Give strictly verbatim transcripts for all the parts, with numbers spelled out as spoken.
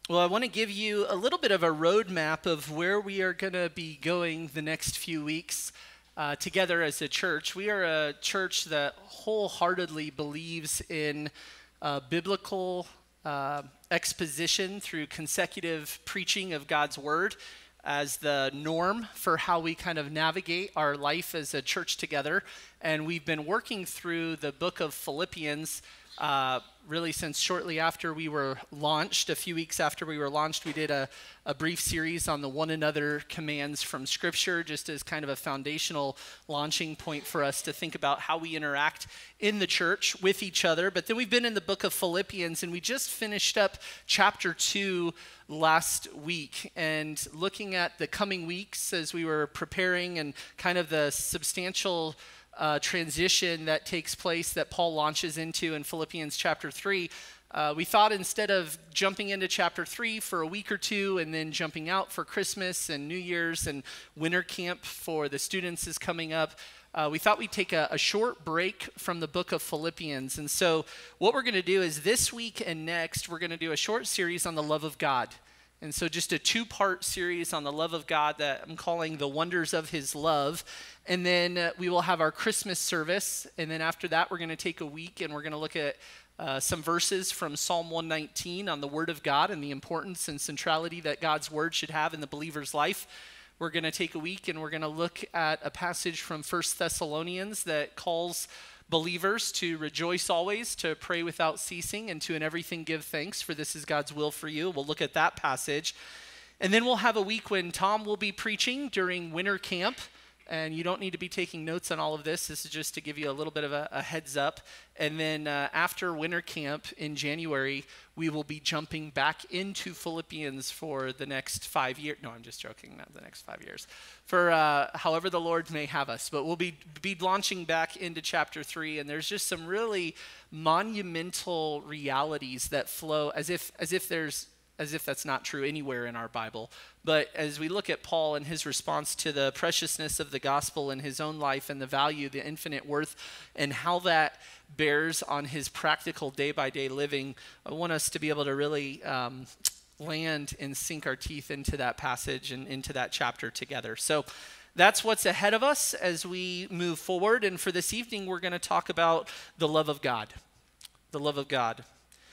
Well, I want to give you a little bit of a roadmap of where we are going to be going the next few weeks uh, together as a church. We are a church that wholeheartedly believes in uh, biblical uh, exposition through consecutive preaching of God's word as the norm for how we kind of navigate our life as a church together. And we've been working through the book of Philippians Uh, really since shortly after we were launched. A few weeks after we were launched, we did a, a brief series on the one another commands from Scripture, just as kind of a foundational launching point for us to think about how we interact in the church with each other. But then we've been in the book of Philippians, and we just finished up chapter two last week, and looking at the coming weeks as we were preparing and kind of the substantial Uh, transition that takes place that Paul launches into in Philippians chapter three. Uh, we thought instead of jumping into chapter three for a week or two and then jumping out for Christmas and New Year's and winter camp for the students is coming up, uh, we thought we'd take a, a short break from the book of Philippians. And so what we're going to do is this week and next, we're going to do a short series on the love of God. And so just a two-part series on the love of God that I'm calling The Wonders of His Love. And then uh, we will have our Christmas service. And then after that, we're going to take a week and we're going to look at uh, some verses from Psalm one nineteen on the Word of God and the importance and centrality that God's Word should have in the believer's life. We're going to take a week and we're going to look at a passage from First Thessalonians that calls believers to rejoice always, to pray without ceasing, and to in everything give thanks, for this is God's will for you. We'll look at that passage. And then we'll have a week when Tom will be preaching during winter camp. And you don't need to be taking notes on all of this. This is just to give you a little bit of a, a heads up. And then uh, after winter camp in January, we will be jumping back into Philippians for the next five years. No, I'm just joking, not the next five years. For uh, however the Lord may have us. But we'll be, be launching back into chapter three. And there's just some really monumental realities that flow as if as if there's as if that's not true anywhere in our Bible. But as we look at Paul and his response to the preciousness of the gospel in his own life and the value, the infinite worth, and how that bears on his practical day-by-day living, I want us to be able to really um, land and sink our teeth into that passage and into that chapter together. So that's what's ahead of us as we move forward. And for this evening, we're going to talk about the love of God. The love of God.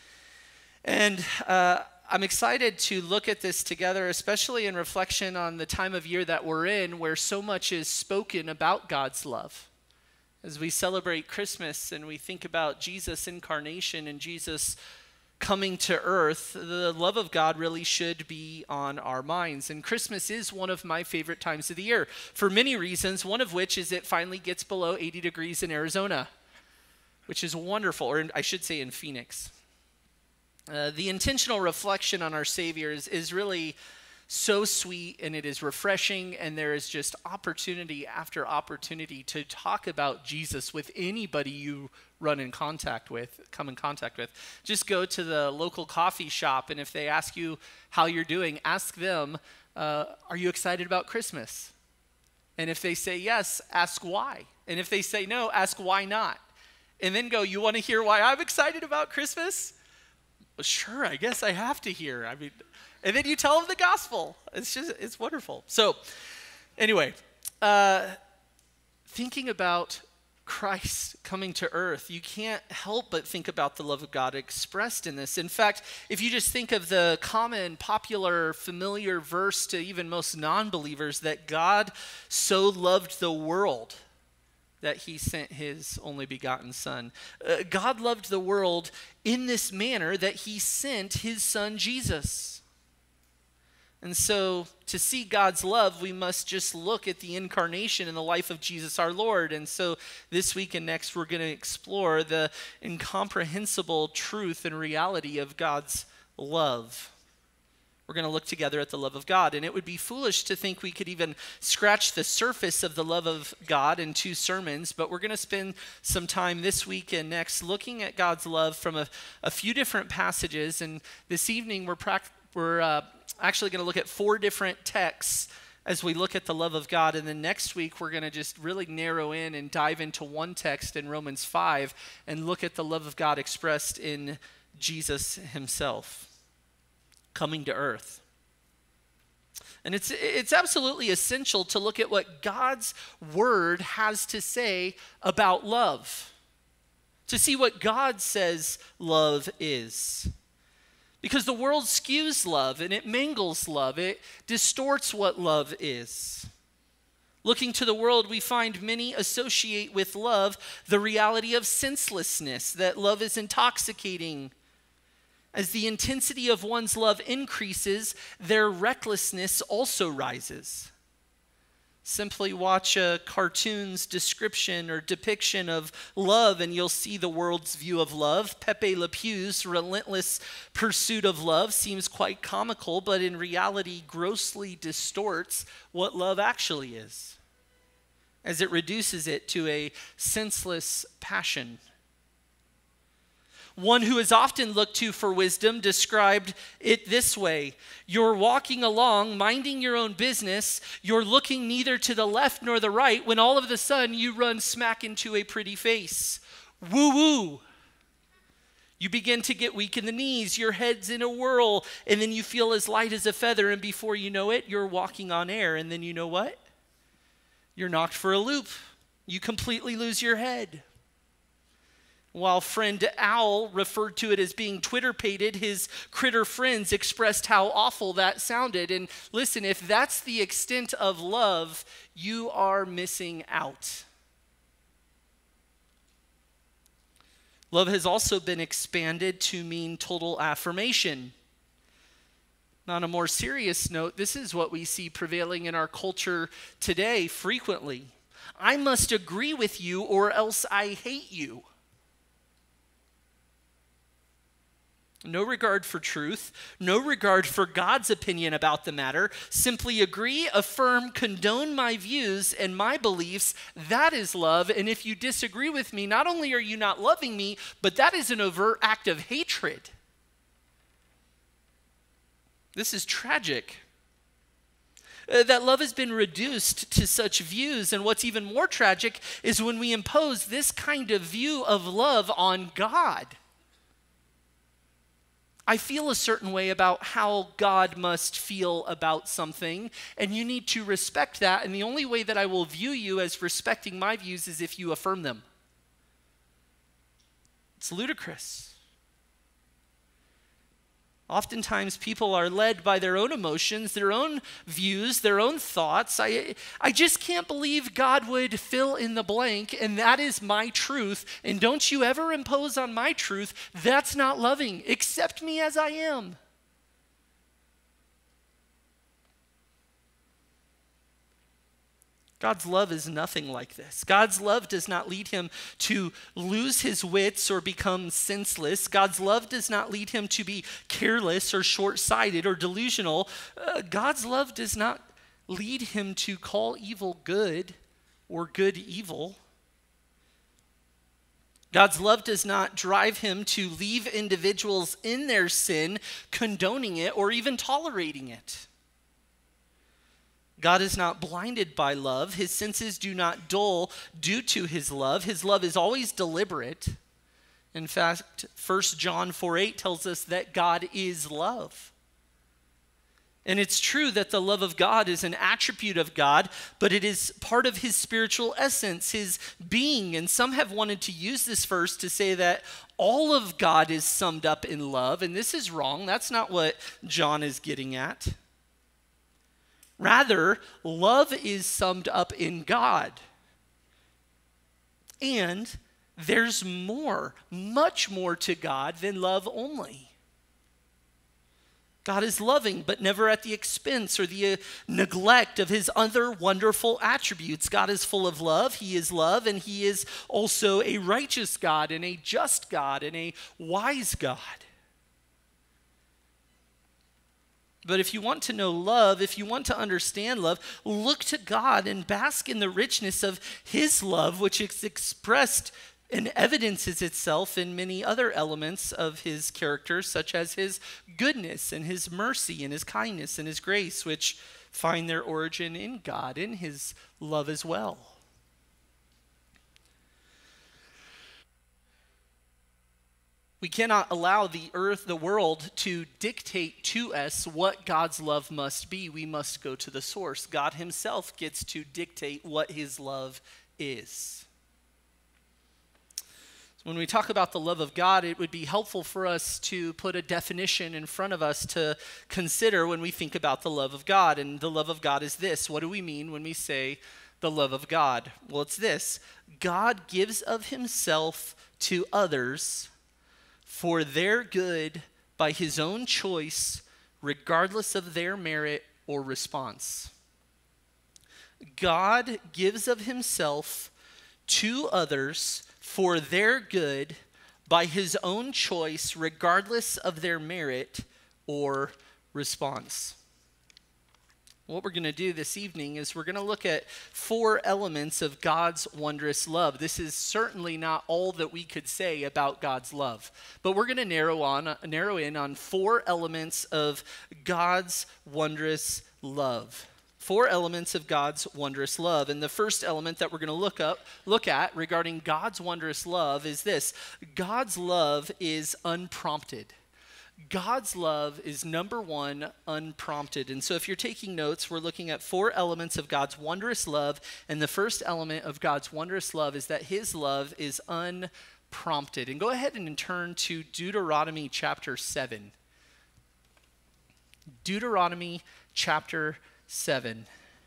And uh, I'm excited to look at this together, especially in reflection on the time of year that we're in, where so much is spoken about God's love. As we celebrate Christmas and we think about Jesus' incarnation and Jesus coming to earth, the love of God really should be on our minds. And Christmas is one of my favorite times of the year, for many reasons, one of which is it finally gets below eighty degrees in Arizona, which is wonderful, or I should say in Phoenix. Uh, the intentional reflection on our Savior is, is really so sweet, and it is refreshing, and there is just opportunity after opportunity to talk about Jesus with anybody you run in contact with, come in contact with. Just go to the local coffee shop, and if they ask you how you're doing, ask them, uh, are you excited about Christmas? And if they say yes, ask why. And if they say no, ask why not. And then go, you want to hear why I'm excited about Christmas? Well, sure, I guess I have to hear. I mean, and then you tell them the gospel. It's just, it's wonderful. So anyway, uh, thinking about Christ coming to earth, you can't help but think about the love of God expressed in this. In fact, if you just think of the common, popular, familiar verse to even most non-believers, that God so loved the world that he sent his only begotten son. Uh, God loved the world in this manner that he sent his son Jesus. And so to see God's love, we must just look at the incarnation in the life of Jesus our Lord. And so this week and next, we're going to explore the incomprehensible truth and reality of God's love. We're going to look together at the love of God. And it would be foolish to think we could even scratch the surface of the love of God in two sermons, but we're going to spend some time this week and next looking at God's love from a, a few different passages. And this evening, we're, pract- we're uh, actually going to look at four different texts as we look at the love of God. And then next week, we're going to just really narrow in and dive into one text in Romans five and look at the love of God expressed in Jesus himself. coming to earth. And it's it's absolutely essential to look at what God's word has to say about love, to see what God says love is. Because the world skews love and it mangles love. It distorts what love is. Looking to the world, we find many associate with love the reality of senselessness, that love is intoxicating. As the intensity of one's love increases, their recklessness also rises. Simply watch a cartoon's description or depiction of love and you'll see the world's view of love. Pepe Le Pew's relentless pursuit of love seems quite comical, but in reality grossly distorts what love actually is, as it reduces it to a senseless passion. One who is often looked to for wisdom described it this way: you're walking along, minding your own business, you're looking neither to the left nor the right, when all of a sudden you run smack into a pretty face. Woo-woo! You begin to get weak in the knees, your head's in a whirl, and then you feel as light as a feather, and before you know it, you're walking on air, and then you know what? You're knocked for a loop. You completely lose your head. While friend Owl referred to it as being Twitter-pated, his critter friends expressed how awful that sounded. And listen, if that's the extent of love, you are missing out. Love has also been expanded to mean total affirmation. On a more serious note, this is what we see prevailing in our culture today frequently. I must agree with you or else I hate you. No regard for truth, no regard for God's opinion about the matter. Simply agree, affirm, condone my views and my beliefs. That is love. And if you disagree with me, not only are you not loving me, but that is an overt act of hatred. This is tragic. Uh, that love has been reduced to such views. And what's even more tragic is when we impose this kind of view of love on God. I feel a certain way about how God must feel about something, and you need to respect that, and the only way that I will view you as respecting my views is if you affirm them. It's ludicrous. Oftentimes people are led by their own emotions, their own views, their own thoughts. I, I just can't believe God would fill in the blank, and that is my truth. And don't you ever impose on my truth. That's not loving. Accept me as I am. God's love is nothing like this. God's love does not lead him to lose his wits or become senseless. God's love does not lead him to be careless or short-sighted or delusional. Uh, God's love does not lead him to call evil good or good evil. God's love does not drive him to leave individuals in their sin, condoning it or even tolerating it. God is not blinded by love. His senses do not dull due to his love. His love is always deliberate. In fact, First John four eight tells us that God is love. And it's true that the love of God is an attribute of God, but it is part of his spiritual essence, his being. And some have wanted to use this verse to say that all of God is summed up in love, and this is wrong. That's not what John is getting at. Rather, love is summed up in God. And there's more, much more to God than love only. God is loving, but never at the expense or the uh, neglect of his other wonderful attributes. God is full of love. He is love, and he is also a righteous God and a just God and a wise God. But if you want to know love, if you want to understand love, look to God and bask in the richness of his love, which is expressed and evidences itself in many other elements of his character, such as his goodness and his mercy and his kindness and his grace, which find their origin in God, in his love as well. We cannot allow the earth, the world, to dictate to us what God's love must be. We must go to the source. God himself gets to dictate what his love is. So when we talk about the love of God, it would be helpful for us to put a definition in front of us to consider when we think about the love of God. And the love of God is this. What do we mean when we say the love of God? Well, it's this. God gives of himself to others for their good by his own choice, regardless of their merit or response. God gives of himself to others for their good by his own choice, regardless of their merit or response. What we're going to do this evening is we're going to look at four elements of God's wondrous love. This is certainly not all that we could say about God's love, but we're going to narrow on narrow in on four elements of God's wondrous love. Four elements of God's wondrous love. And the first element that we're going to look up look at regarding God's wondrous love is this. God's love is unprompted. God's love is, number one, unprompted. And so if you're taking notes, we're looking at four elements of God's wondrous love. And the first element of God's wondrous love is that his love is unprompted. And go ahead and turn to Deuteronomy chapter seven. Deuteronomy chapter seven.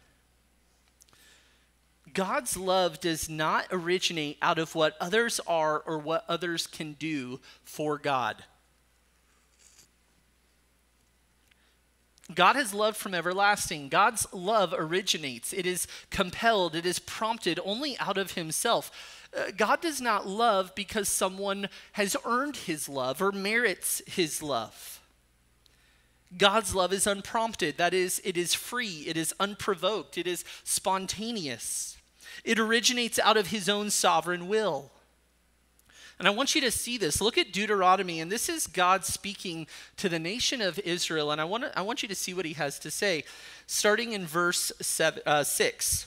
God's love does not originate out of what others are or what others can do for God. God has love from everlasting. God's love originates. It is compelled. It is prompted only out of himself. Uh, God does not love because someone has earned his love or merits his love. God's love is unprompted. That is, it is free. It is unprovoked. It is spontaneous. It originates out of his own sovereign will. And I want you to see this. Look at Deuteronomy, and this is God speaking to the nation of Israel, and I want to, I want you to see what he has to say, starting in verse seven, uh, six.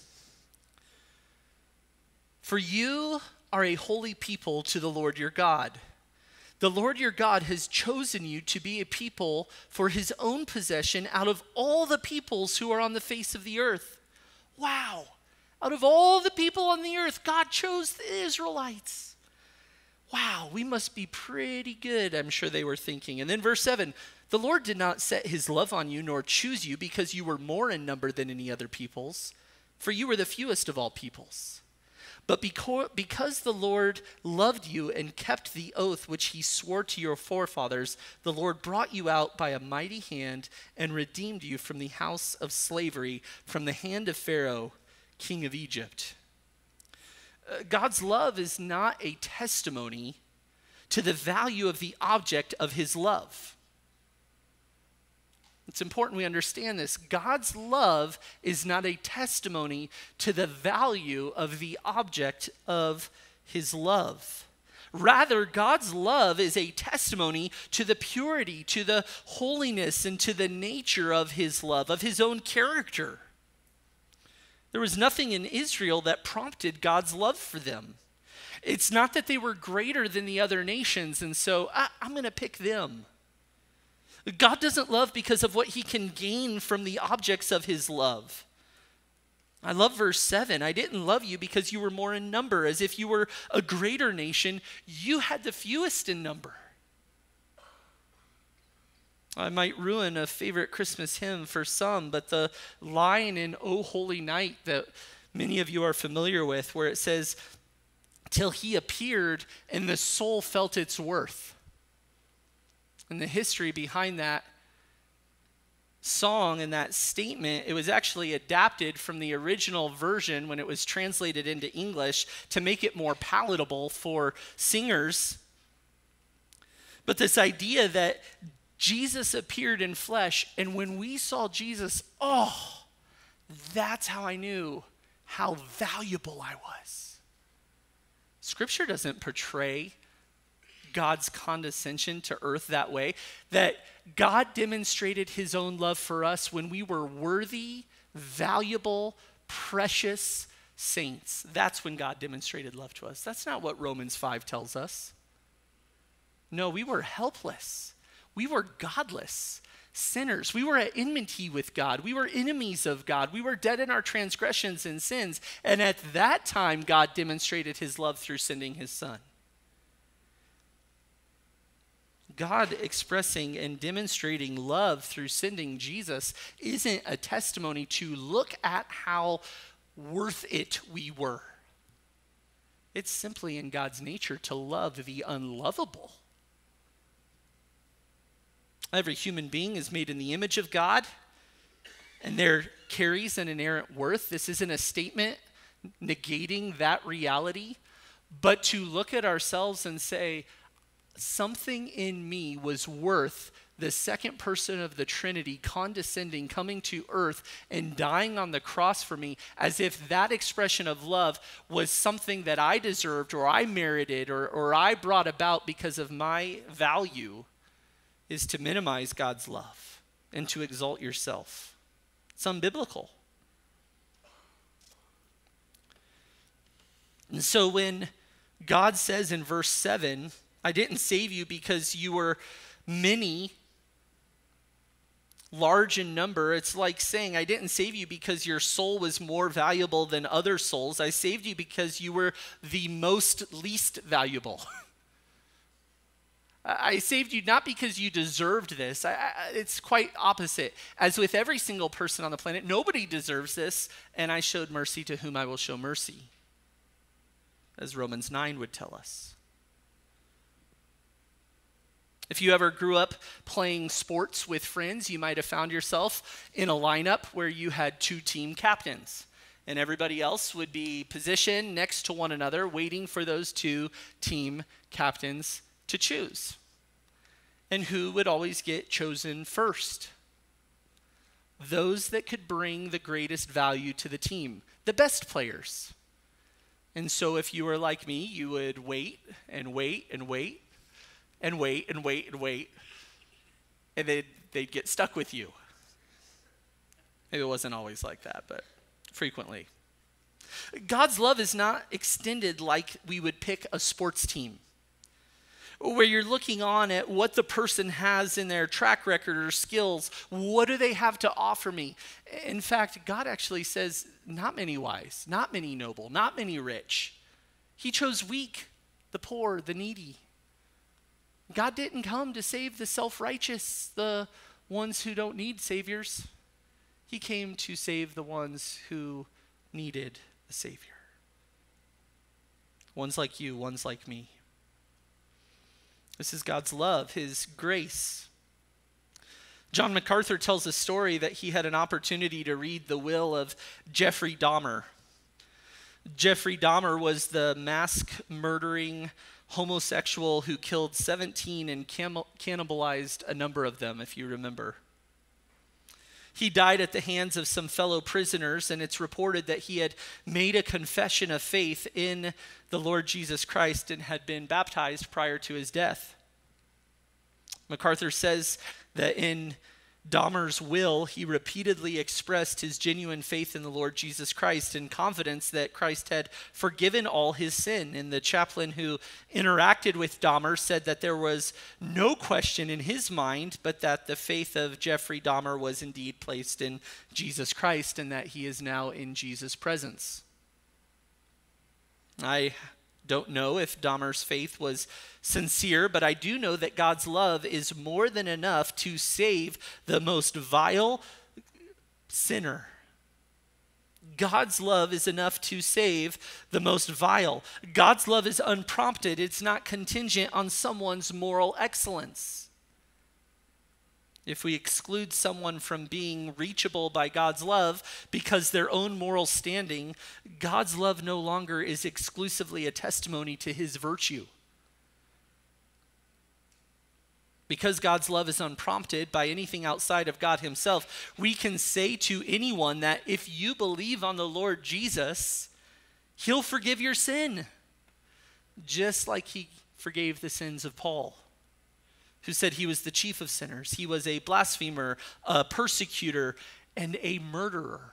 For you are a holy people to the Lord your God. The Lord your God has chosen you to be a people for his own possession out of all the peoples who are on the face of the earth. Wow. Out of all the people on the earth, God chose the Israelites. Wow, we must be pretty good, I'm sure they were thinking. And then verse seven, the Lord did not set his love on you nor choose you because you were more in number than any other peoples, for you were the fewest of all peoples. But because the Lord loved you and kept the oath which he swore to your forefathers, the Lord brought you out by a mighty hand and redeemed you from the house of slavery, from the hand of Pharaoh, king of Egypt. Uh, God's love is not a testimony to the value of the object of his love. It's important we understand this. God's love is not a testimony to the value of the object of his love. Rather, God's love is a testimony to the purity, to the holiness, and to the nature of his love, of his own character. There was nothing in Israel that prompted God's love for them. It's not that they were greater than the other nations, and so I, I'm going to pick them. God doesn't love because of what he can gain from the objects of his love. I love verse seven. I didn't love you because you were more in number, as if you were a greater nation. You had the fewest in number. I might ruin a favorite Christmas hymn for some, but the line in O Holy Night that many of you are familiar with, where it says, till he appeared and the soul felt its worth. And the history behind that song and that statement, it was actually adapted from the original version when it was translated into English to make it more palatable for singers. But this idea that Jesus appeared in flesh, and when we saw Jesus, oh, that's how I knew how valuable I was. Scripture doesn't portray God's condescension to earth that way, that God demonstrated his own love for us when we were worthy, valuable, precious saints. That's when God demonstrated love to us. That's not what Romans five tells us. No, we were helpless. We were godless sinners. We were at enmity with God. We were enemies of God. We were dead in our transgressions and sins. And at that time, God demonstrated his love through sending his son. God expressing and demonstrating love through sending Jesus isn't a testimony to look at how worth it we were. It's simply in God's nature to love the unlovable. Every human being is made in the image of God, and there carries an inherent worth. This isn't a statement negating that reality, but to look at ourselves and say, something in me was worth the second person of the Trinity condescending, coming to earth and dying on the cross for me, as if that expression of love was something that I deserved or I merited or, or I brought about because of my value, is to minimize God's love and to exalt yourself. It's unbiblical. And so when God says in verse seven, I didn't save you because you were many, large in number. It's like saying, I didn't save you because your soul was more valuable than other souls. I saved you because you were the most least valuable. I saved you not because you deserved this. I, I, it's quite opposite. As with every single person on the planet, nobody deserves this, and I showed mercy to whom I will show mercy, as Romans nine would tell us. If you ever grew up playing sports with friends, you might have found yourself in a lineup where you had two team captains, and everybody else would be positioned next to one another, waiting for those two team captains to choose. And who would always get chosen first? Those that could bring the greatest value to the team, the best players. And so if you were like me, you would wait and wait and wait and wait and wait and wait, and they'd, they'd get stuck with you. Maybe it wasn't always like that, but frequently. God's love is not extended like we would pick a sports team, where you're looking on at what the person has in their track record or skills. What do they have to offer me? In fact, God actually says, not many wise, not many noble, not many rich. He chose weak, the poor, the needy. God didn't come to save the self-righteous, the ones who don't need saviors. He came to save the ones who needed a savior. Ones like you, ones like me. This is God's love, his grace. John MacArthur tells a story that he had an opportunity to read the will of Jeffrey Dahmer. Jeffrey Dahmer was the mass-murdering homosexual who killed seventeen and cam- cannibalized a number of them, if you remember. He died at the hands of some fellow prisoners, and it's reported that he had made a confession of faith in the Lord Jesus Christ and had been baptized prior to his death. MacArthur says that in Dahmer's will, he repeatedly expressed his genuine faith in the Lord Jesus Christ and confidence that Christ had forgiven all his sin. And the chaplain who interacted with Dahmer said that there was no question in his mind, but that the faith of Jeffrey Dahmer was indeed placed in Jesus Christ and that he is now in Jesus' presence. I don't know if Dahmer's faith was sincere, but I do know that God's love is more than enough to save the most vile sinner. God's love is enough to save the most vile. God's love is unprompted. It's not contingent on someone's moral excellence. If we exclude someone from being reachable by God's love because their own moral standing, God's love no longer is exclusively a testimony to his virtue. Because God's love is unprompted by anything outside of God himself, we can say to anyone that if you believe on the Lord Jesus, he'll forgive your sin, just like he forgave the sins of Paul, who said he was the chief of sinners. He was a blasphemer, a persecutor, and a murderer.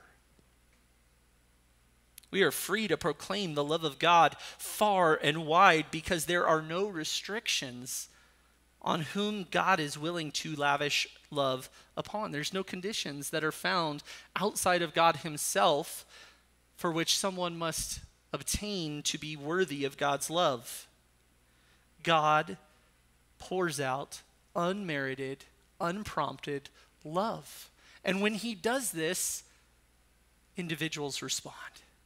We are free to proclaim the love of God far and wide because there are no restrictions on whom God is willing to lavish love upon. There's no conditions that are found outside of God himself for which someone must obtain to be worthy of God's love. God pours out unmerited, unprompted love. And when he does this, individuals respond.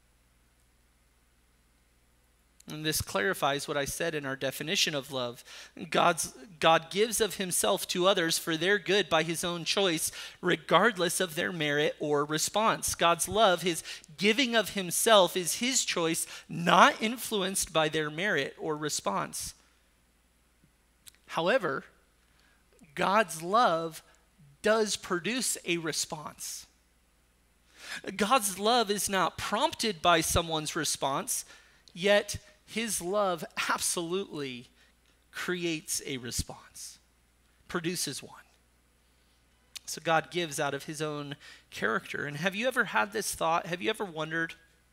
And this clarifies what I said in our definition of love. God's, God gives of himself to others for their good by his own choice, regardless of their merit or response. God's love, his giving of himself, is his choice, not influenced by their merit or response. However, God's love does produce a response. God's love is not prompted by someone's response, yet his love absolutely creates a response, produces one. So God gives out of his own character. And have you ever had this thought? Have you ever wondered,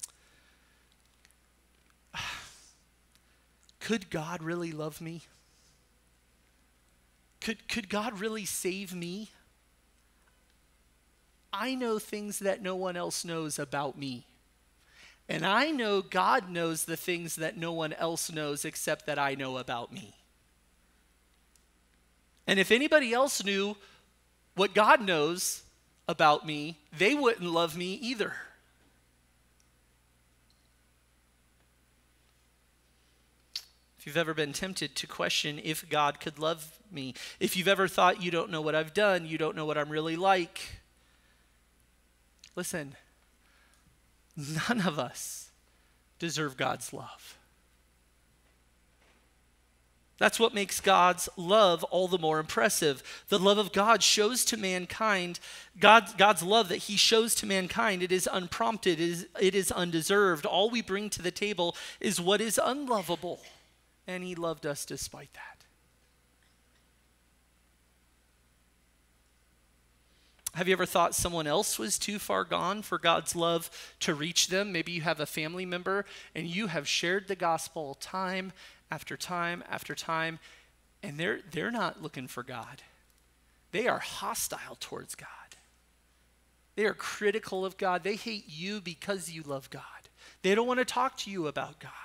could God really love me? Could, could God really save me? I know things that no one else knows about me. And I know God knows the things that no one else knows except that I know about me. And if anybody else knew what God knows about me, they wouldn't love me either. If you've ever been tempted to question if God could love me, if you've ever thought you don't know what I've done, you don't know what I'm really like, listen, none of us deserve God's love. That's what makes God's love all the more impressive. The love of God shows to mankind, God, God's love that he shows to mankind, it is unprompted, it is, it is undeserved. All we bring to the table is what is unlovable, and he loved us despite that. Have you ever thought someone else was too far gone for God's love to reach them? Maybe you have a family member and you have shared the gospel time after time after time, and they're, they're not looking for God. They are hostile towards God. They are critical of God. They hate you because you love God. They don't want to talk to you about God.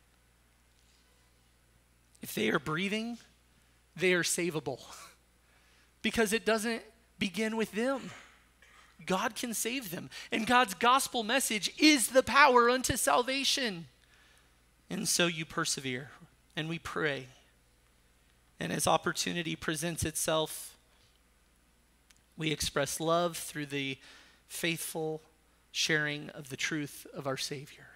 If they are breathing, they are savable because it doesn't begin with them. God can save them. And God's gospel message is the power unto salvation. And so you persevere and we pray. And as opportunity presents itself, we express love through the faithful sharing of the truth of our Savior.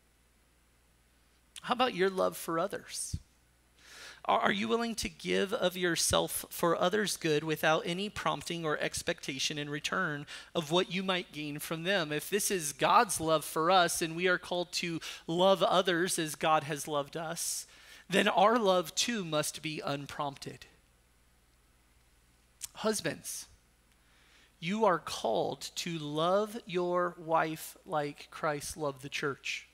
How about your love for others? Are you willing to give of yourself for others' good without any prompting or expectation in return of what you might gain from them? If this is God's love for us and we are called to love others as God has loved us, then our love too must be unprompted. Husbands, you are called to love your wife like Christ loved the church.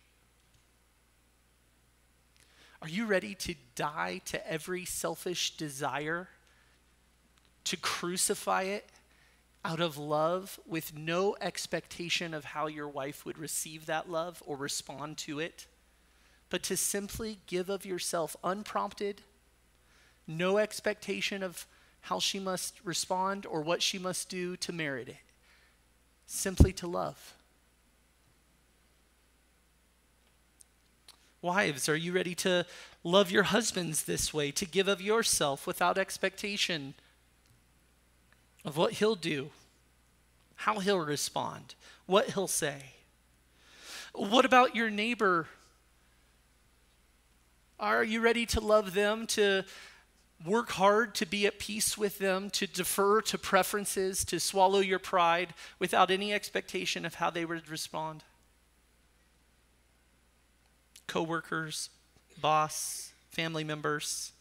Are you ready to die to every selfish desire, to crucify it out of love with no expectation of how your wife would receive that love or respond to it, but to simply give of yourself unprompted, no expectation of how she must respond or what she must do to merit it, simply to love? Wives, are you ready to love your husbands this way, to give of yourself without expectation of what he'll do, how he'll respond, what he'll say? What about your neighbor? Are you ready to love them, to work hard to be at peace with them, to defer to preferences, to swallow your pride without any expectation of how they would respond? Co-workers, boss, family members.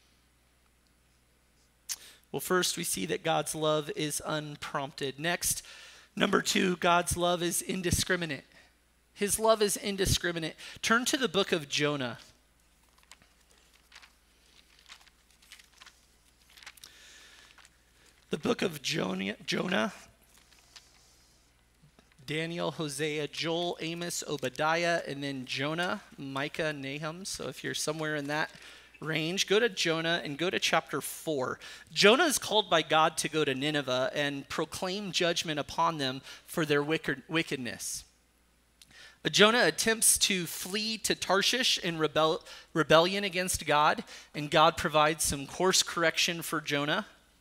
Well, first we see that God's love is unprompted. Next, number two, God's love is indiscriminate. His love is indiscriminate. Turn to the book of Jonah. The book of Jonah, Jonah, Daniel, Hosea, Joel, Amos, Obadiah, and then Jonah, Micah, Nahum. So if you're somewhere in that range, go to Jonah and go to chapter four. Jonah is called by God to go to Nineveh and proclaim judgment upon them for their wicked, wickedness. But Jonah attempts to flee to Tarshish in rebel, rebellion against God, and God provides some course correction for Jonah.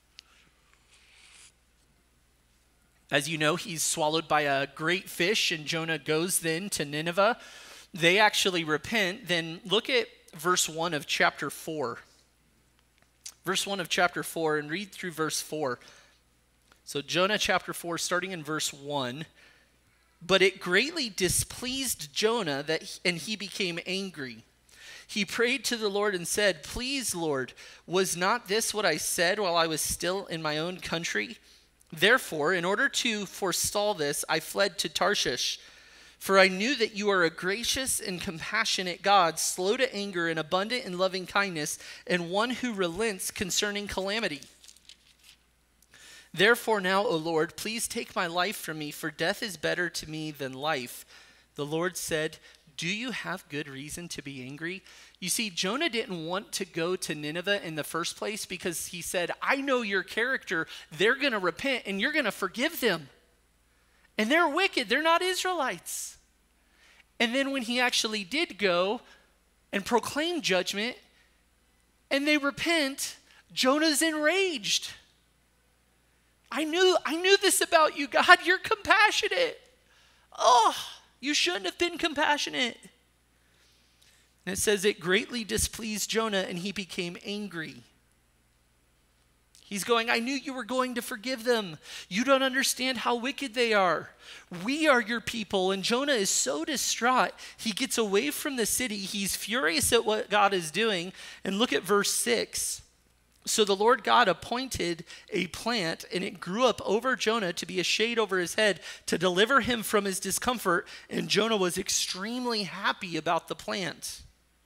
As you know, he's swallowed by a great fish, and Jonah goes then to Nineveh. They actually repent. Then look at verse one of chapter four. Verse one of chapter four, and read through verse four. So Jonah chapter four, starting in verse one. But it greatly displeased Jonah, that he, and he became angry. He prayed to the Lord and said, "Please, Lord, was not this what I said while I was still in my own country? Therefore, in order to forestall this, I fled to Tarshish. For I knew that you are a gracious and compassionate God, slow to anger and abundant in loving kindness, and one who relents concerning calamity. Therefore now, O Lord, please take my life from me, for death is better to me than life." The Lord said, "Do you have good reason to be angry?" You see, Jonah didn't want to go to Nineveh in the first place because he said, "I know your character. They're going to repent and you're going to forgive them. And they're wicked. They're not Israelites." And then when he actually did go and proclaim judgment and they repent, Jonah's enraged. I knew, I knew this about you, God. You're compassionate. Oh, you shouldn't have been compassionate. And it says it greatly displeased Jonah, and he became angry. He's going, "I knew you were going to forgive them. You don't understand how wicked they are. We are your people." And Jonah is so distraught, he gets away from the city. He's furious at what God is doing. And look at verse six. So the Lord God appointed a plant, and it grew up over Jonah to be a shade over his head, to deliver him from his discomfort. And Jonah was extremely happy about the plant.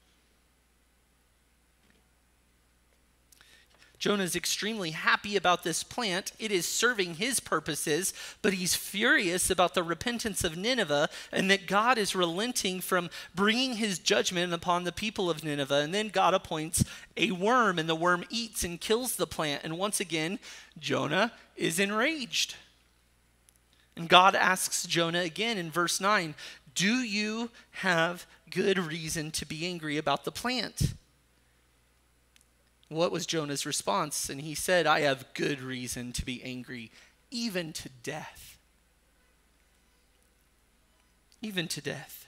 Jonah is extremely happy about this plant. It is serving his purposes, but he's furious about the repentance of Nineveh and that God is relenting from bringing his judgment upon the people of Nineveh. And then God appoints a worm, and the worm eats and kills the plant. And once again, Jonah is enraged. And God asks Jonah again in verse nine, "Do you have good reason to be angry about the plant?" What was Jonah's response? And he said, "I have good reason to be angry, even to death." Even to death.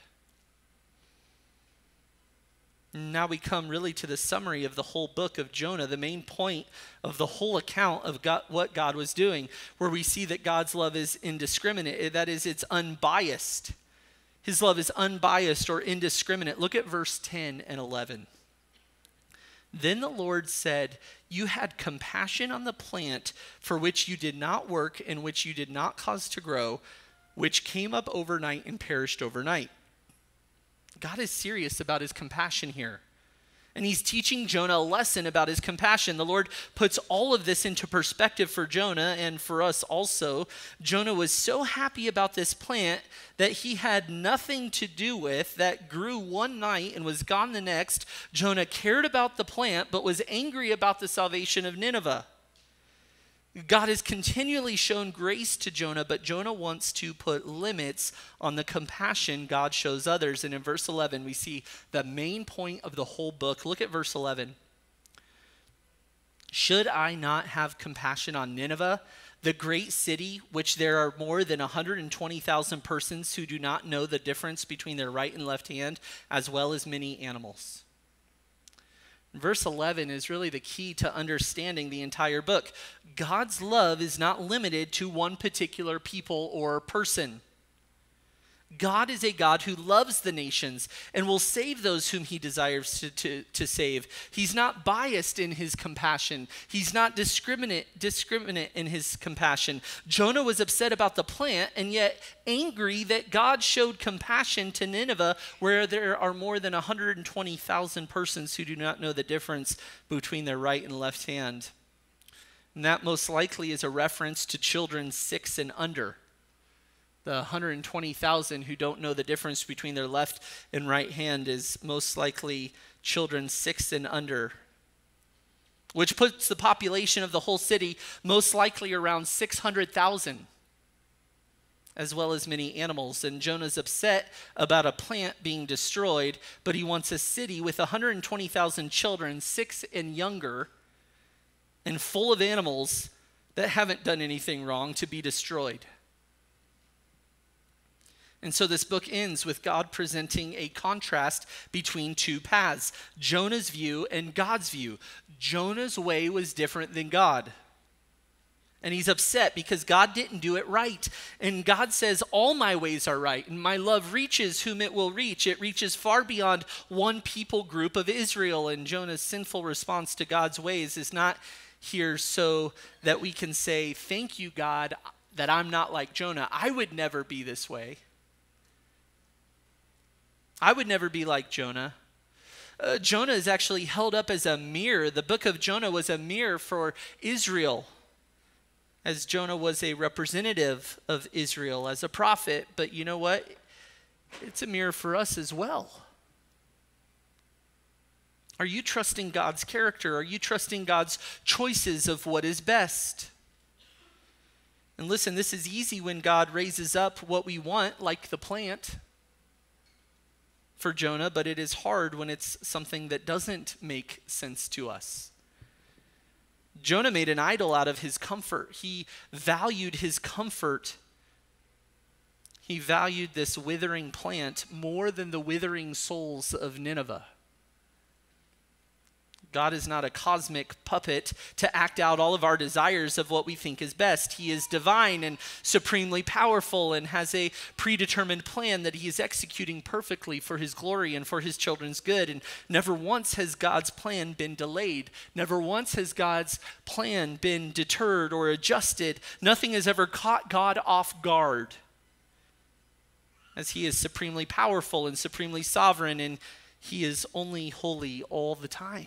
Now we come really to the summary of the whole book of Jonah, the main point of the whole account of God, what God was doing, where we see that God's love is indiscriminate. That is, it's unbiased. His love is unbiased or indiscriminate. Look at verse ten and eleven. Then the Lord said, "You had compassion on the plant for which you did not work and which you did not cause to grow, which came up overnight and perished overnight." God is serious about his compassion here. And he's teaching Jonah a lesson about his compassion. The Lord puts all of this into perspective for Jonah and for us also. Jonah was so happy about this plant that he had nothing to do with, that grew one night and was gone the next. Jonah cared about the plant, but was angry about the salvation of Nineveh. God has continually shown grace to Jonah, but Jonah wants to put limits on the compassion God shows others. And in verse eleven, we see the main point of the whole book. Look at verse eleven. "Should I not have compassion on Nineveh, the great city, which there are more than one hundred twenty thousand persons who do not know the difference between their right and left hand, as well as many animals?" Verse eleven is really the key to understanding the entire book. God's love is not limited to one particular people or person. God is a God who loves the nations and will save those whom he desires to, to, to save. He's not biased in his compassion. He's not discriminate, discriminate in his compassion. Jonah was upset about the plant and yet angry that God showed compassion to Nineveh, where there are more than one hundred twenty thousand persons who do not know the difference between their right and left hand. And that most likely is a reference to children six and under. The one hundred twenty thousand who don't know the difference between their left and right hand is most likely children six and under, which puts the population of the whole city most likely around six hundred thousand, as well as many animals. And Jonah's upset about a plant being destroyed, but he wants a city with one hundred twenty thousand children, six and younger, and full of animals that haven't done anything wrong to be destroyed. And so this book ends with God presenting a contrast between two paths, Jonah's view and God's view. Jonah's way was different than God. And he's upset because God didn't do it right. And God says, all my ways are right, and my love reaches whom it will reach. It reaches far beyond one people group of Israel. And Jonah's sinful response to God's ways is not here so that we can say, thank you, God, that I'm not like Jonah. I would never be this way. I would never be like Jonah. Uh, Jonah is actually held up as a mirror. The book of Jonah was a mirror for Israel, as Jonah was a representative of Israel as a prophet. But you know what? It's a mirror for us as well. Are you trusting God's character? Are you trusting God's choices of what is best? And listen, this is easy when God raises up what we want, like the plant for Jonah, but it is hard when it's something that doesn't make sense to us. Jonah made an idol out of his comfort. He valued his comfort. He valued this withering plant more than the withering souls of Nineveh. God is not a cosmic puppet to act out all of our desires of what we think is best. He is divine and supremely powerful and has a predetermined plan that he is executing perfectly for his glory and for his children's good. And never once has God's plan been delayed. Never once has God's plan been deterred or adjusted. Nothing has ever caught God off guard, as he is supremely powerful and supremely sovereign, and he is only holy all the time.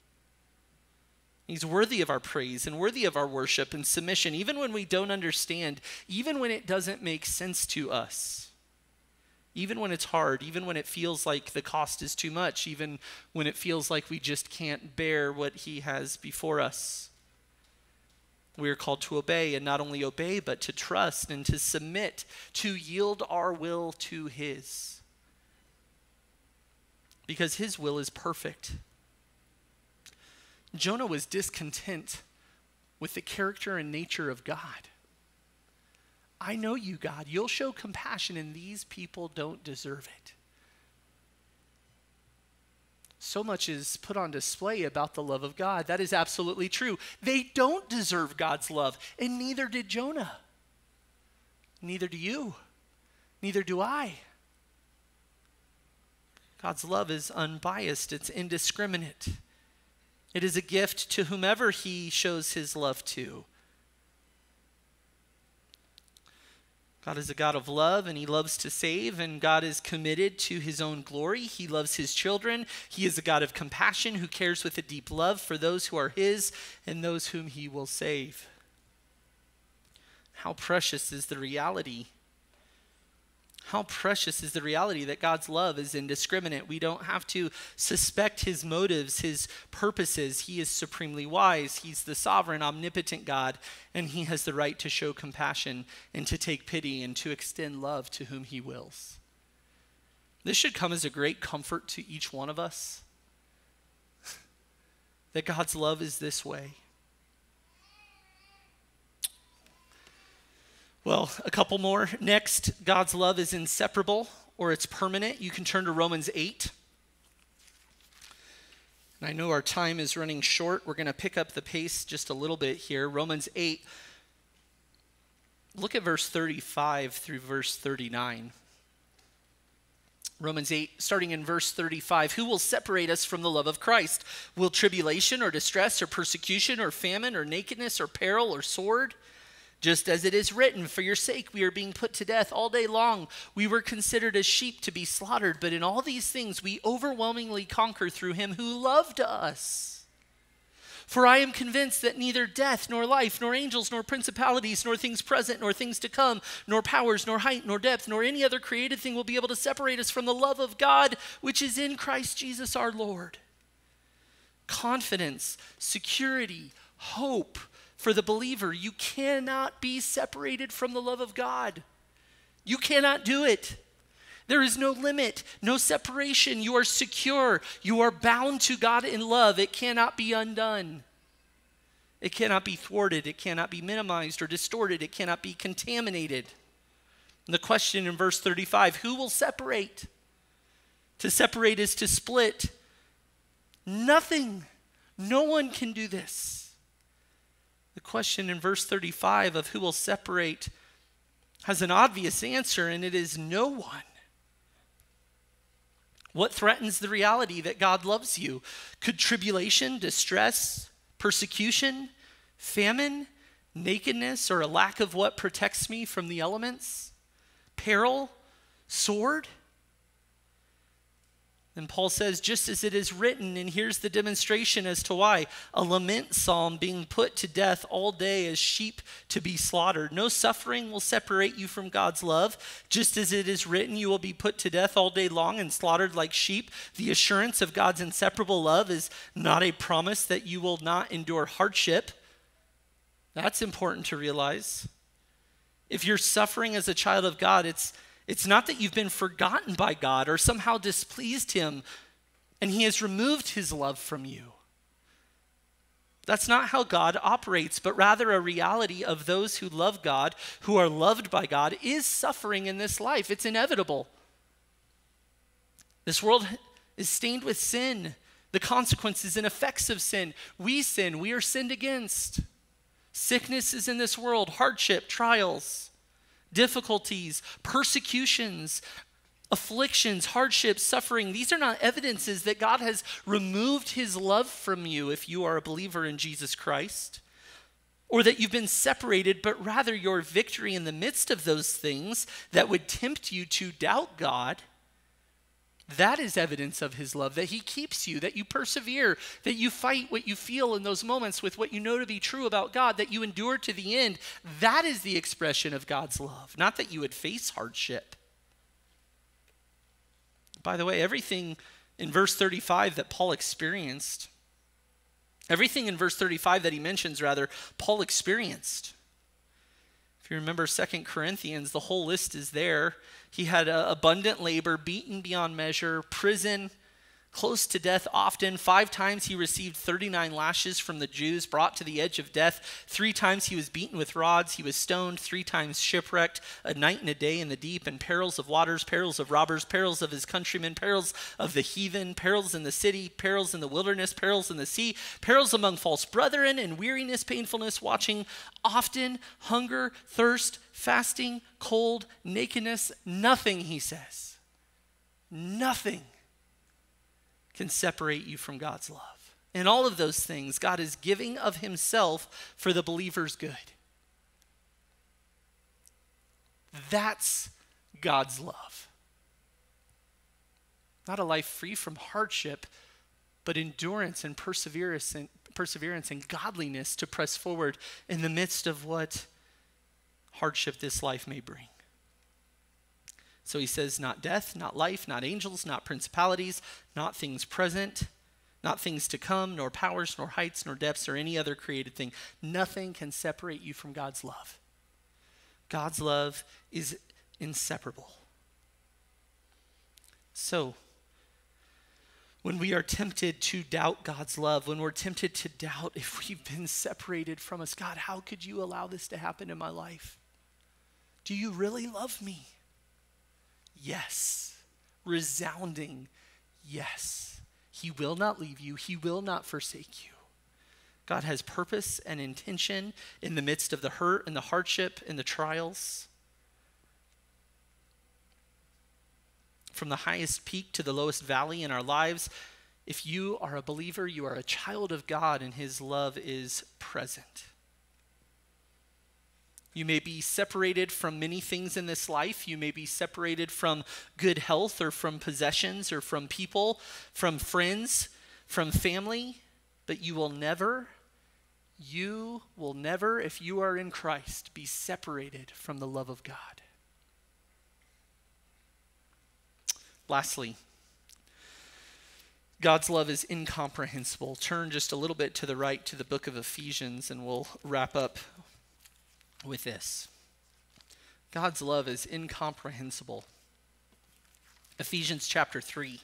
He's worthy of our praise and worthy of our worship and submission, even when we don't understand, even when it doesn't make sense to us, even when it's hard, even when it feels like the cost is too much, even when it feels like we just can't bear what he has before us. We are called to obey, and not only obey, but to trust and to submit, to yield our will to his, because his will is perfect. Jonah was discontent with the character and nature of God. I know you, God. You'll show compassion, and these people don't deserve it. So much is put on display about the love of God. That is absolutely true. They don't deserve God's love, and neither did Jonah. Neither do you. Neither do I. God's love is unbiased. It's indiscriminate. It is a gift to whomever he shows his love to. God is a God of love, and he loves to save, and God is committed to his own glory. He loves his children. He is a God of compassion who cares with a deep love for those who are his and those whom he will save. How precious is the reality How precious is the reality that God's love is indiscriminate. We don't have to suspect his motives, his purposes. He is supremely wise. He's the sovereign, omnipotent God, and he has the right to show compassion and to take pity and to extend love to whom he wills. This should come as a great comfort to each one of us, that God's love is this way. Well, a couple more. Next, God's love is inseparable, or it's permanent. You can turn to Romans eight. And I know our time is running short. We're going to pick up the pace just a little bit here. Romans eight. Look at verse thirty-five through verse thirty-nine. Romans eight, starting in verse thirty-five. Who will separate us from the love of Christ? Will tribulation or distress or persecution or famine or nakedness or peril or sword? Just as it is written, for your sake we are being put to death all day long. We were considered as sheep to be slaughtered, but in all these things we overwhelmingly conquer through him who loved us. For I am convinced that neither death, nor life, nor angels, nor principalities, nor things present, nor things to come, nor powers, nor height, nor depth, nor any other created thing will be able to separate us from the love of God, which is in Christ Jesus our Lord. Confidence, security, hope for the believer. You cannot be separated from the love of God. You cannot do it. There is no limit, no separation. You are secure. You are bound to God in love. It cannot be undone. It cannot be thwarted. It cannot be minimized or distorted. It cannot be contaminated. And the question in verse thirty-five, who will separate? To separate is to split. Nothing. No one can do this. The question in verse thirty-five of who will separate has an obvious answer, and it is no one. What threatens the reality that God loves you? Could tribulation, distress, persecution, famine, nakedness, or a lack of what protects me from the elements? Peril, sword? And Paul says, just as it is written, and here's the demonstration as to why, a lament psalm being put to death all day as sheep to be slaughtered. No suffering will separate you from God's love. Just as it is written, you will be put to death all day long and slaughtered like sheep. The assurance of God's inseparable love is not a promise that you will not endure hardship. That's important to realize. If you're suffering as a child of God, it's It's not that you've been forgotten by God or somehow displeased him and he has removed his love from you. That's not how God operates, but rather a reality of those who love God, who are loved by God, is suffering in this life. It's inevitable. This world is stained with sin, the consequences and effects of sin. We sin, we are sinned against. Sickness is in this world, hardship, trials, difficulties, persecutions, afflictions, hardships, suffering. These are not evidences that God has removed his love from you if you are a believer in Jesus Christ, or that you've been separated, but rather your victory in the midst of those things that would tempt you to doubt God. That is evidence of his love, that he keeps you, that you persevere, that you fight what you feel in those moments with what you know to be true about God, that you endure to the end. That is the expression of God's love, not that you would face hardship. By the way, everything in verse thirty-five that Paul experienced, everything in verse thirty-five that he mentions, rather, Paul experienced. If you remember Second Corinthians, the whole list is there. He had uh, abundant labor, beaten beyond measure, prison, close to death often. Five times he received thirty-nine lashes from the Jews, brought to the edge of death. Three times he was beaten with rods. He was stoned. Three times shipwrecked, a night and a day in the deep, and perils of waters, perils of robbers, perils of his countrymen, perils of the heathen, perils in the city, perils in the wilderness, perils in the sea, perils among false brethren, and weariness, painfulness, watching often, hunger, thirst, fasting, cold, nakedness. Nothing, he says, nothing can separate you from God's love. In all of those things, God is giving of himself for the believer's good. That's God's love. Not a life free from hardship, but endurance and perseverance and, perseverance and godliness to press forward in the midst of what hardship this life may bring. So he says, not death, not life, not angels, not principalities, not things present, not things to come, nor powers, nor heights, nor depths, or any other created thing. Nothing can separate you from God's love. God's love is inseparable. So, when we are tempted to doubt God's love, when we're tempted to doubt if we've been separated from us, God, how could you allow this to happen in my life? Do you really love me? Yes. Resounding yes. He will not leave you. He will not forsake you. God has purpose and intention in the midst of the hurt and the hardship and the trials. From the highest peak to the lowest valley in our lives, if you are a believer, you are a child of God, and his love is present. You may be separated from many things in this life. You may be separated from good health or from possessions or from people, from friends, from family, but you will never you will never, if you are in Christ, be separated from the love of God. Lastly, God's love is incomprehensible. Turn just a little bit to the right to the book of Ephesians, and we'll wrap up with this. God's love is incomprehensible. Ephesians chapter three.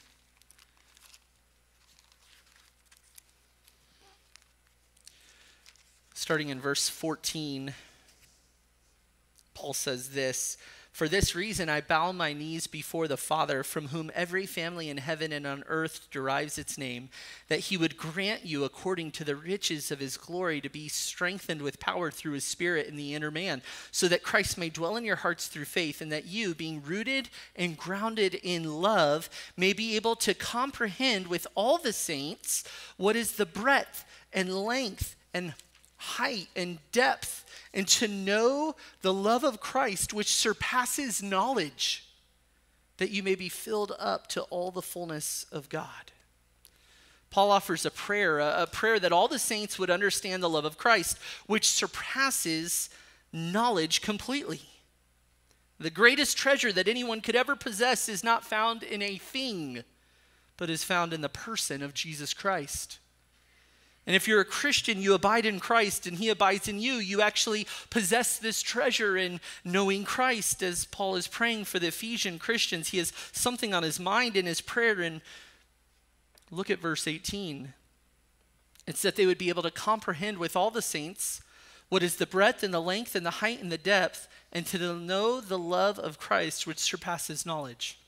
Starting in verse fourteen, Paul says this, "For this reason I bow my knees before the Father, from whom every family in heaven and on earth derives its name, that he would grant you, according to the riches of his glory, to be strengthened with power through his Spirit in the inner man, so that Christ may dwell in your hearts through faith, and that you, being rooted and grounded in love, may be able to comprehend with all the saints what is the breadth and length and height and depth, and to know the love of Christ, which surpasses knowledge, that you may be filled up to all the fullness of God." Paul offers a prayer, a, a prayer that all the saints would understand the love of Christ, which surpasses knowledge completely. The greatest treasure that anyone could ever possess is not found in a thing, but is found in the person of Jesus Christ. And if you're a Christian, you abide in Christ and he abides in you. You actually possess this treasure in knowing Christ. As Paul is praying for the Ephesian Christians, he has something on his mind in his prayer. And look at verse eighteen. It's that they would be able to comprehend with all the saints what is the breadth and the length and the height and the depth, and to know the love of Christ, which surpasses knowledge.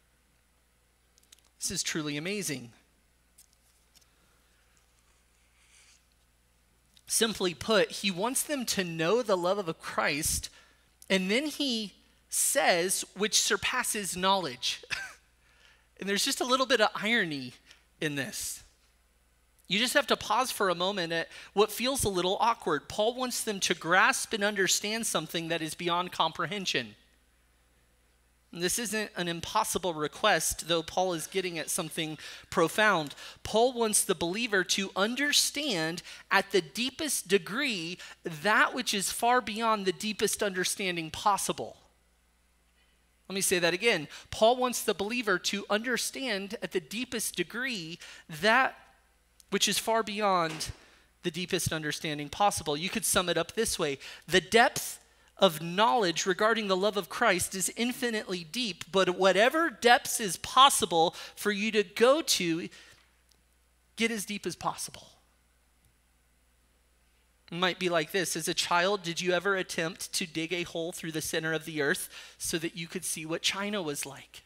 This is truly amazing. Simply put, he wants them to know the love of Christ, and then he says, which surpasses knowledge. And there's just a little bit of irony in this. You just have to pause for a moment at what feels a little awkward. Paul wants them to grasp and understand something that is beyond comprehension. This isn't an impossible request, though Paul is getting at something profound. Paul wants the believer to understand at the deepest degree that which is far beyond the deepest understanding possible. Let me say that again. Paul wants the believer to understand at the deepest degree that which is far beyond the deepest understanding possible. You could sum it up this way: the depth of knowledge regarding the love of Christ is infinitely deep, but whatever depths is possible for you to go to, get as deep as possible. It might be like this. As a child, did you ever attempt to dig a hole through the center of the earth so that you could see what China was like?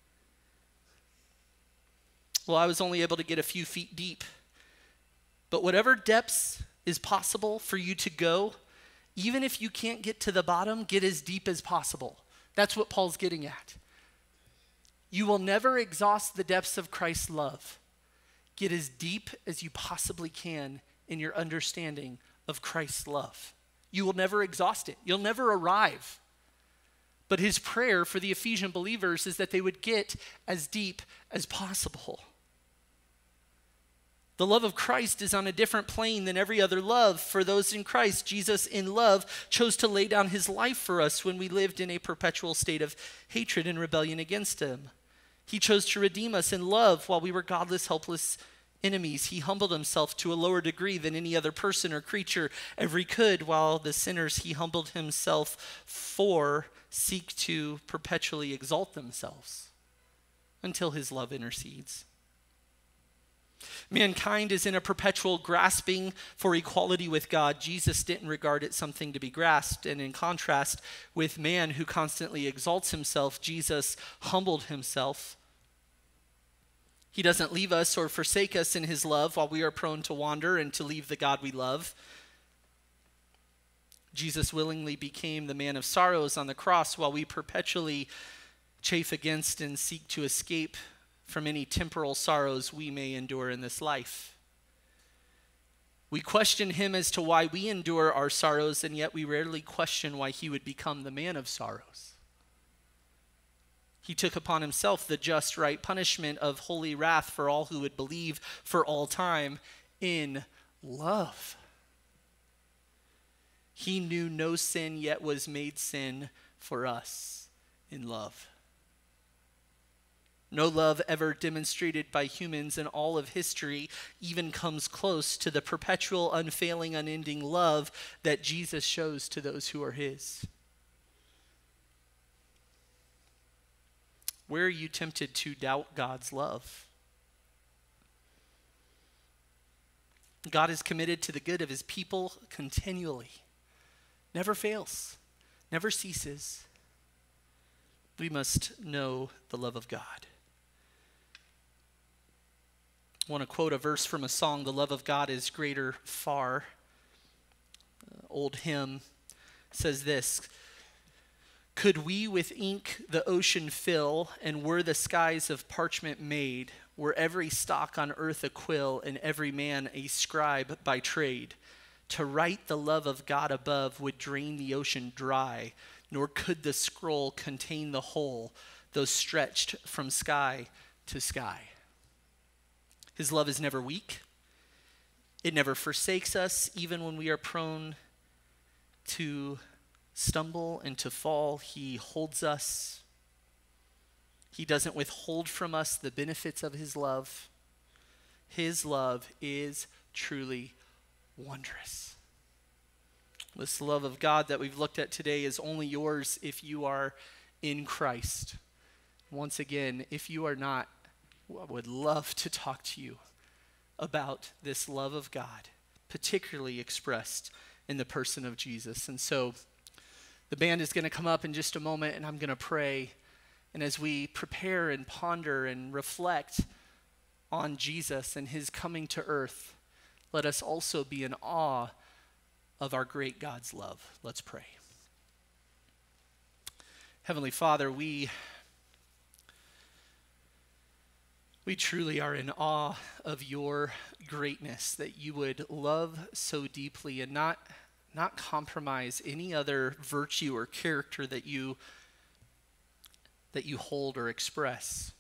Well, I was only able to get a few feet deep. But whatever depths is possible for you to go, even if you can't get to the bottom, get as deep as possible. That's what Paul's getting at. You will never exhaust the depths of Christ's love. Get as deep as you possibly can in your understanding of Christ's love. You will never exhaust it. You'll never arrive. But his prayer for the Ephesian believers is that they would get as deep as possible. The love of Christ is on a different plane than every other love. For those in Christ, Jesus in love chose to lay down his life for us when we lived in a perpetual state of hatred and rebellion against him. He chose to redeem us in love while we were godless, helpless enemies. He humbled himself to a lower degree than any other person or creature ever could, while the sinners he humbled himself for seek to perpetually exalt themselves until his love intercedes. Mankind is in a perpetual grasping for equality with God. Jesus didn't regard it something to be grasped, and in contrast with man who constantly exalts himself, Jesus humbled himself. He doesn't leave us or forsake us in his love while we are prone to wander and to leave the God we love. Jesus willingly became the man of sorrows on the cross while we perpetually chafe against and seek to escape from any temporal sorrows we may endure in this life. We question him as to why we endure our sorrows, and yet we rarely question why he would become the man of sorrows. He took upon himself the just right punishment of holy wrath for all who would believe for all time in love. He knew no sin, yet was made sin for us in love. No love ever demonstrated by humans in all of history even comes close to the perpetual, unfailing, unending love that Jesus shows to those who are his. Where are you tempted to doubt God's love? God is committed to the good of his people continually. Never fails, never ceases. We must know the love of God. I want to quote a verse from a song, "The Love of God is Greater Far." Uh, old hymn says this: "Could we with ink the ocean fill, and were the skies of parchment made, were every stalk on earth a quill, and every man a scribe by trade, to write the love of God above would drain the ocean dry, nor could the scroll contain the whole, though stretched from sky to sky." His love is never weak. It never forsakes us, even when we are prone to stumble and to fall. He holds us. He doesn't withhold from us the benefits of his love. His love is truly wondrous. This love of God that we've looked at today is only yours if you are in Christ. Once again, if you are not, I would love to talk to you about this love of God, particularly expressed in the person of Jesus. And so the band is going to come up in just a moment, and I'm going to pray. And as we prepare and ponder and reflect on Jesus and his coming to earth, let us also be in awe of our great God's love. Let's pray. Heavenly Father, we We truly are in awe of your greatness, that you would love so deeply and not, not compromise any other virtue or character that you, that you hold or express.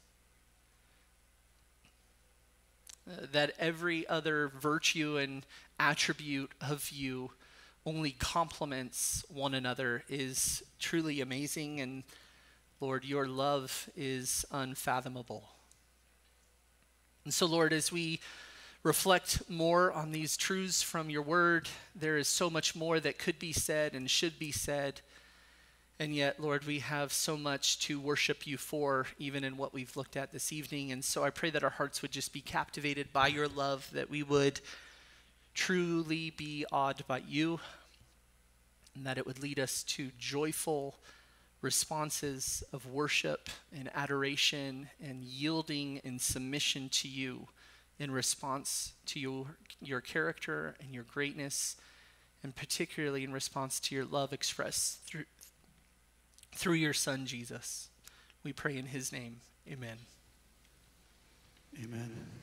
Uh, that every other virtue and attribute of you only complements one another is truly amazing. And Lord, your love is unfathomable. And so, Lord, as we reflect more on these truths from your word, there is so much more that could be said and should be said. And yet, Lord, we have so much to worship you for, even in what we've looked at this evening. And so I pray that our hearts would just be captivated by your love, that we would truly be awed by you, and that it would lead us to joyful responses of worship and adoration and yielding and submission to you in response to your, your character and your greatness, and particularly in response to your love expressed through, through your Son, Jesus. We pray in his name. Amen. Amen.